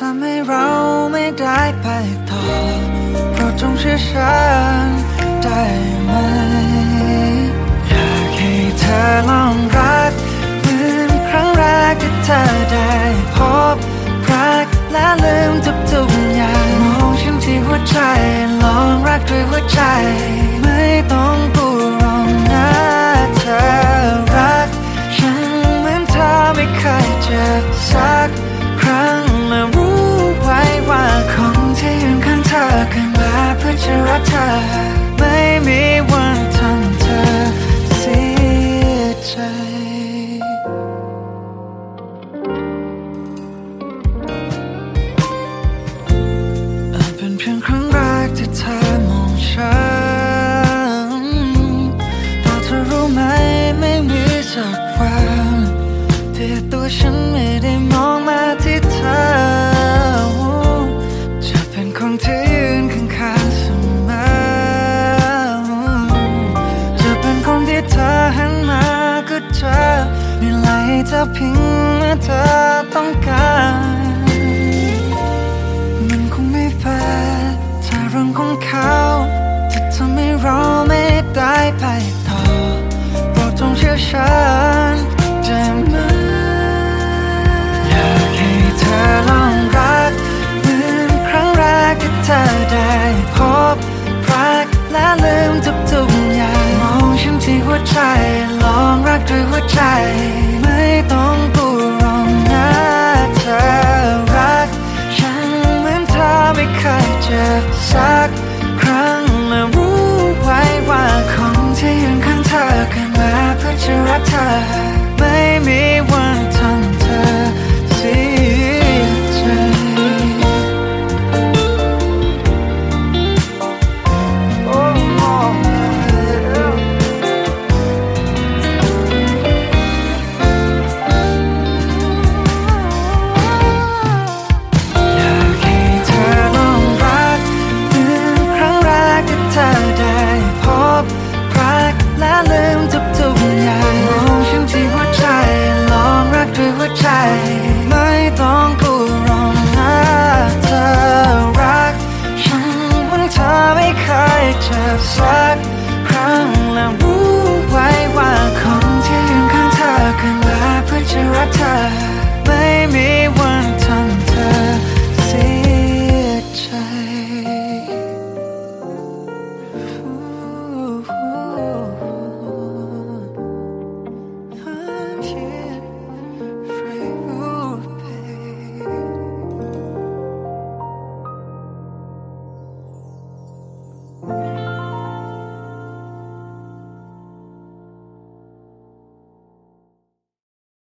ำให้เราไม่ได้ไปต่อโปรดจงเชื่อฉันได้ไหมอยากให้เธอลองรักเหมือนครั้งแรกที่เธอได้พบรักและลืมทุกๆอย่างมองฉันที่หัวใจลองรักด้วยหัวใจไม่ต้องพูดหรอกนะเธอรักฉันเหมือนเธอไม่เคยเจ็บสักครั้งมารู้ไว้ว่าคนที่ยืนข้างเธอเกิดมาเพื่อจะรักเธอไม่มีวันทำเธอเสียใจเป็นเพียงครั้งแรกที่เธอมองฉันแต่เธอรู้ไหมไม่มีสักวันที่ตัวฉันไม่ได้มองมาที่เธอจะเป็นคนที่ยืนข้างๆเสมอจะเป็นคนที่เธอหันมาก็เจอมีไหลเธอเพียงเมื่อเธอต้องการมันคงไม่แฟร์ถ้าเรื่องของเขาจะทำให้เราไม่ได้ไปต่อโปรดจงเชื่อฉันได้ไหมอยากให้เธอลองรักเหมือนครั้งแรกที่เธอได้พบรักและลืมทุกๆอย่างมองฉันที่หัวใจลองรักด้วยหัวใจไม่ต้อง